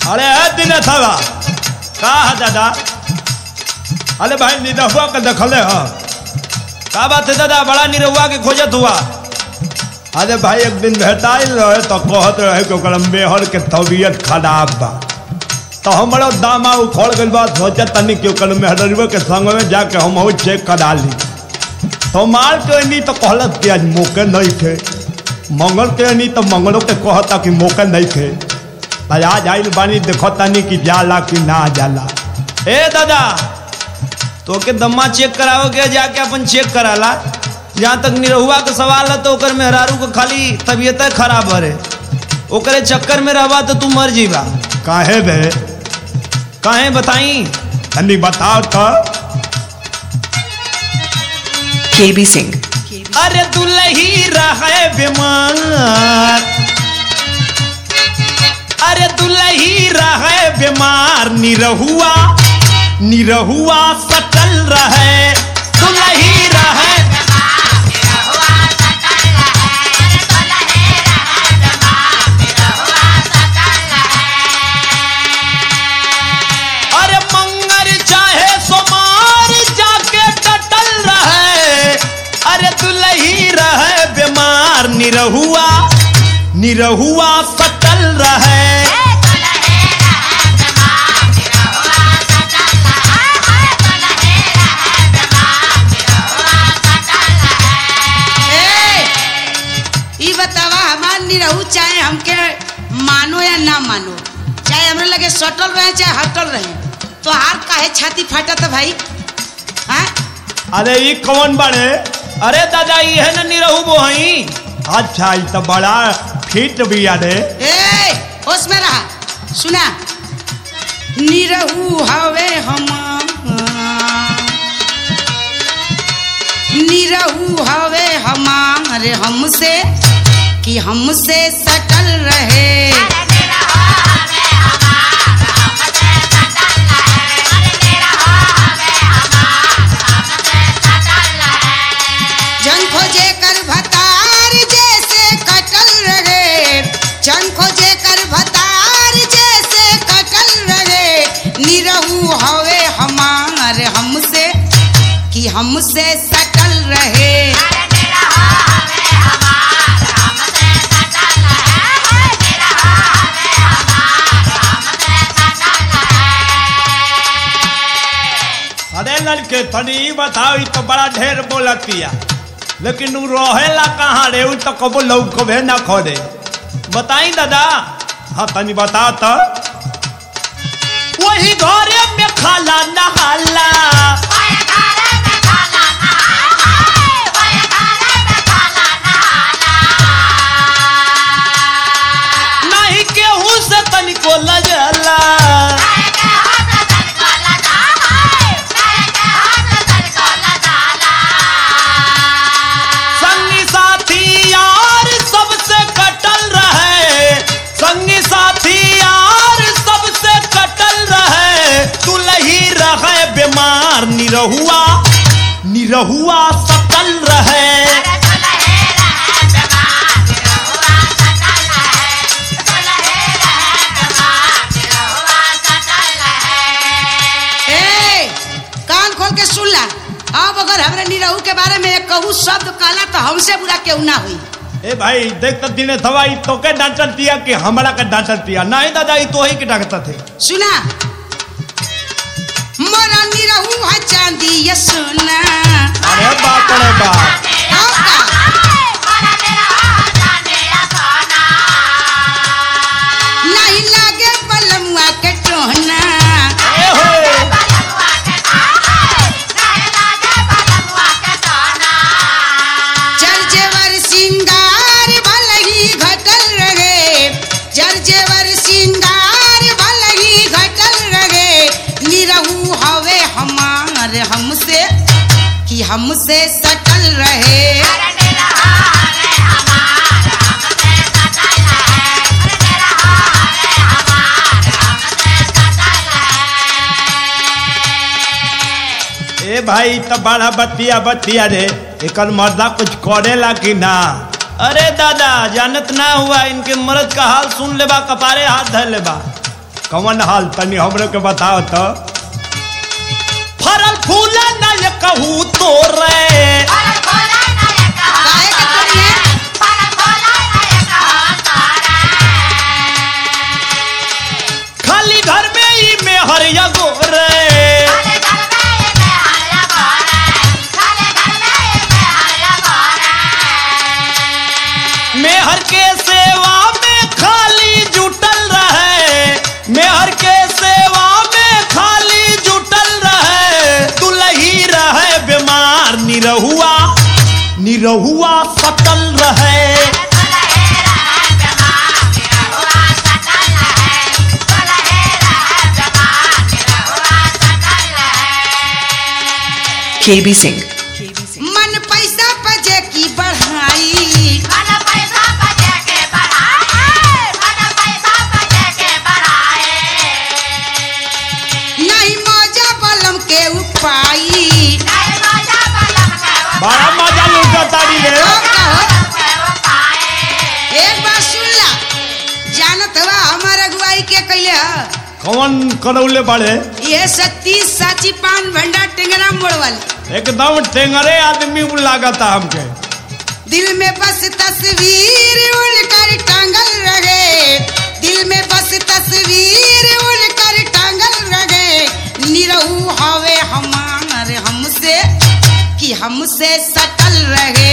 अरे दिन था का दादा? अरे भाई निरहुआ के देखले हो का बात है दादा? बड़ा निरहुआ के खोजत हुआ। अरे भाई एक दिन भेटाइल रहे तो कहत रहे कि मेहर के तबीयत खराब बा, तो हमारा दामा उखड़ गई बात सोचे तनी कि मेहरवे के संग में जाके हम चेक करा ली। तो मार के नहीं तो कहलत कि आज मौके नहीं थे, मंगल के नहीं तो मंगलों के कहता कि मौके नहीं थे। आज आइल बानी देखो तनी कि जाला कि ना जाला। ए दादा तो के दम्मा चेक कराओ के जाके अपन चेक कराला। जहाँ तक निरहुआ का सवाल है तो ओकर मेहरारू को खाली तबीयत खराब है, ओकरे चक्कर में रहबा तो तू मर जीवा। काहे बे? काहे बताई? तनी बताओ तो। केबी सिंह। अरे दुल्ही रहे बीमार, अरे दुल्ही रहे बीमार, निरहुआ निरहुआ सटल रहे। दुल्ही रहे अरे मंगर चाहे सोमार जाके टटल रहे। अरे दुल्ही रहे बीमार, निरहुआ निरहुआ सटल रहे। निरहू चाहे हमके मानो या ना मानो, चाहे हमरे लगे सटल रहे चाहे हटल रहे, तो हार काहे छाती फाटा था भाई? हाँ? अरे ये कौन बड़े? अरे दादा ये है ना निरहू बोहई। अच्छा ये तो बड़ा फिट भी अरे। ए होश में रहा, सुना निरहू हवे हम, निरहू हवे हमारे हमसे कि हमसे सटल रहे। जन खोजे कर भतार जैसे कटल रहे, जन खोजे कर भतार जैसे कटल रहे। निरहू हवे हमारे हमसे कि हमसे सटल रहे। अरे लड़के तनी बताओ तो बड़ा ढेर बोलतिया, लेकिन वो रहेला कहाँ रे? तो कबो लौकबे ना खोदे। बताई दादा। हाँ तनी बता तो। वही घरे में खाला नहाला, नहीं केहू से तनिको लजला। बीमार निरहुआ निरहुआ सटल रहे। ए कान खोल के सुन ला, अब अगर हमरे निरहू के बारे में एक कहूँ शब्द कहला तो हमसे बुरा क्यों ना हुई। ए भाई देख तो दिने दवाई तो के डांटल दिया कि हमारा का डांटल दिया? नहीं दादा ये तो ही के डांटता थे। सुना मोरा निरहू है चांदी ये सोना। अरे बाप रे बाप। नहीं लागे बलमुआ के टोहना, जरजेवर सिंगार भले ही घटल रहे, जरजेवर सिंगार भले ही घटल रहे। निरहू हवे हमारे हमसे कि हमसे सटल रहे। ए भाई तो बड़ा बतिया बतिया रे, एक मर्दा कुछ करेला कि ना? अरे दादा जानत ना हुआ, इनके मर्द का हाल सुन लेबा, कपारे हाथ धर लेबा। कवन हाल तनी हमरे के बताओ तो। फरल फूल न कहू तो रे काहे के तोड़िए खाली घर में ही में हरिया गोरे मेहर के सेवा में खाली जुटल रहे मेहर के सेवा में खाली जुटल रहे दुलही रहे बीमार निरहुआ सटल रहे KB Singh. मन पैसा पजे की बढ़ाई नहीं मौजा बलम के उपाई बड़ा मजा लूटा तारी रे एक बात सुन ला जानत हवा हमार अगुवाई के कैले ह कौन करौले बड़े ये सत्ती साची पान भंडार टेंगरा मोड़ वाली एकदम टेंगरे आदमी लागता हमके दिल में बस तस्वीर उनकर टांगल रहे दिल में बस तस्वीर उनकर टांगल रहे निरहु हवे हमार हमसे कि हमसे सटल रहे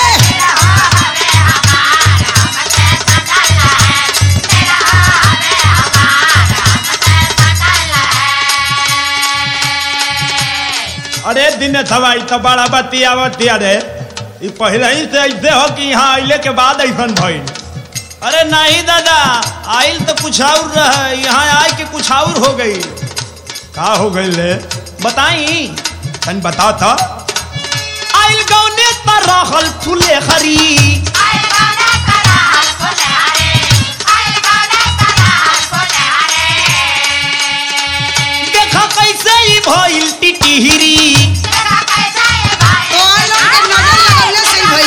अरे दिन थवाई तो बड़ा बतिया रे ई पहले ही से ऐसे हो कि यहाँ आइले के बाद ऐसा भइल अरे नहीं दादा आइल तो कुछ और रहे यहाँ आए के कुछ और हो गई का हो गई ले बताई तन बताओ तो आइल गौने तरहल फूले खरी देखा कैसे ही भइल टिटिहरी तो लोग के नजर लगौले सही भइल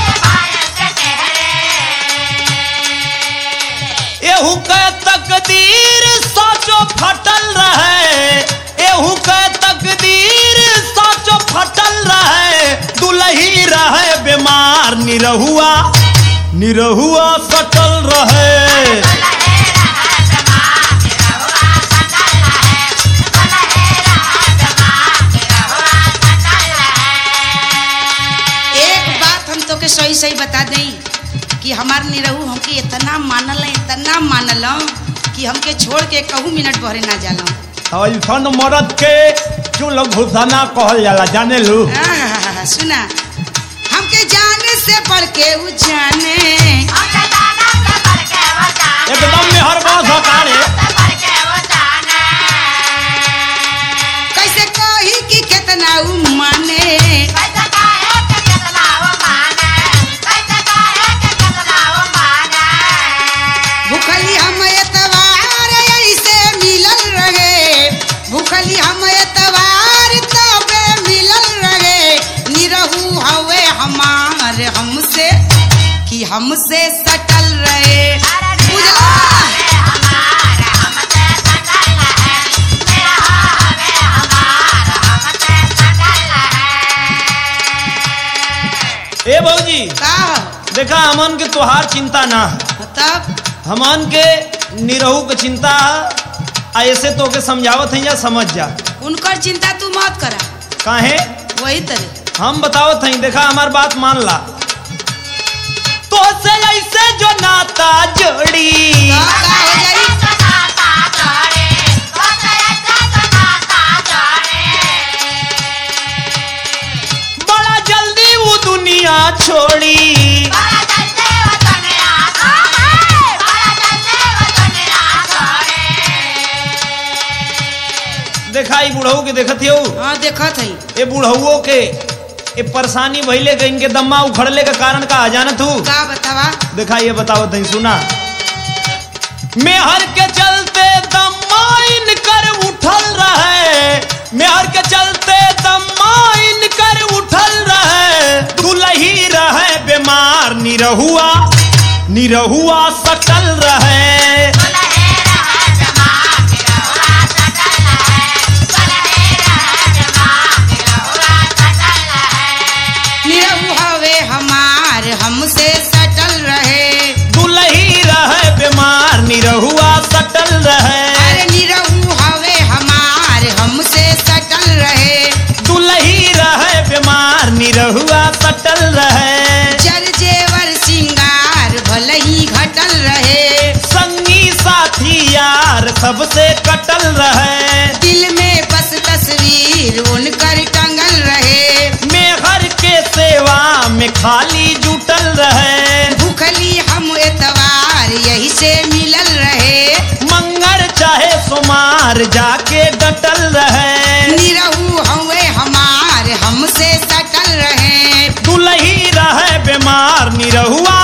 बा एहू के तकदीर सोचो फटल रहे एहू के तकदीर सोचो फटल रहे दुलही रहे बीमार निरहुआ सटल रहे एक बात हम तो के सही सही बता दें कि हमार निरहु हमके इतना मानल कि हमके छोड़ के कहूँ मिनट भरे ना जाला ऐसन मरद के चुल घुसाना कहल जाला जाने लू सुना हमके जाने से बढ़ के उ जाने एकदम मेहरबान हकारे कैसे कही कि कितना उ माने भूखली हम एतवार ऐसे मिलल रहे भूखली हम एतवार तबे मिलल रहे निरहु हवे हमार हमसे कि हमसे सटल रहे बुझला ए भौजी का देखा हमन के तोहार चिंता ना तब हमन के निरहु के चिंता ऐसे तो के समझावत है या समझ जा उनकर चिंता तू मत करा काहे वही तरह हम बतावत हई देखा हमार बात मान ला तो से ऐसे जो नाता जोड़ी का हो जाई बड़ा जल्दी वो दुनिया छोड़ी देखा ई बुढ़ऊ के देखत हो हाँ देखत हई ये बुढ़ऊ के ये परेशानी भइले के इनके दम्मा उखड़ले का कारण का जानत हूँ का बतावा देखा ये बताओ तई सुना मेहर के चलते दम्मा इनकर उठल रहे मेहर के चलते दम्मा इनकर उठल रहे दुलही रहे बीमार निरहुआ सटल रहे सबसे कटल रहे। दिल में बस तस्वीर उनकर टंगल रहे। मेहर के सेवा में खाली जुटल रहे। भूखली हम एतवार यही से मिलल रहे। मंगल चाहे सोमार जाके डटल रहे। निरहू हवे हमार हमसे सटल रहे। दुलही रहे बीमार निरहुआ